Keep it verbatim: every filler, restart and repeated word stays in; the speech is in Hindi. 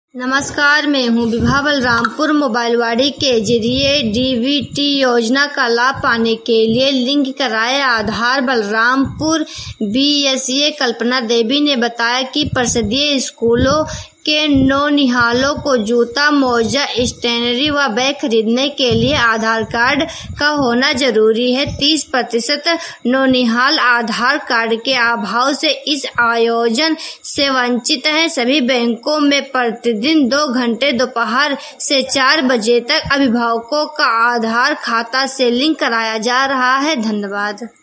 नमस्कार, मैं हूं विभा बलरामपुर। मोबाइलवाड़ी के जरिए डीबीटी योजना का लाभ पाने के लिए लिंक कराएं आधार। बलरामपुर बीएसए कल्पना देवी ने बताया कि परिषदीय स्कूलों के नौनिहालों को जूता, मोजा, स्टेशनरी व बैग खरीदने के लिए आधार कार्ड का होना जरूरी है। तीस प्रतिशत नौनिहाल आधार कार्ड के अभाव से इस आयोजन से वंचित हैं। सभी बैंकों में प्रतिदिन दो घंटे दोपहर से चार बजे तक अभिभावकों का आधार खाता से लिंक कराया जा रहा है। धन्यवाद।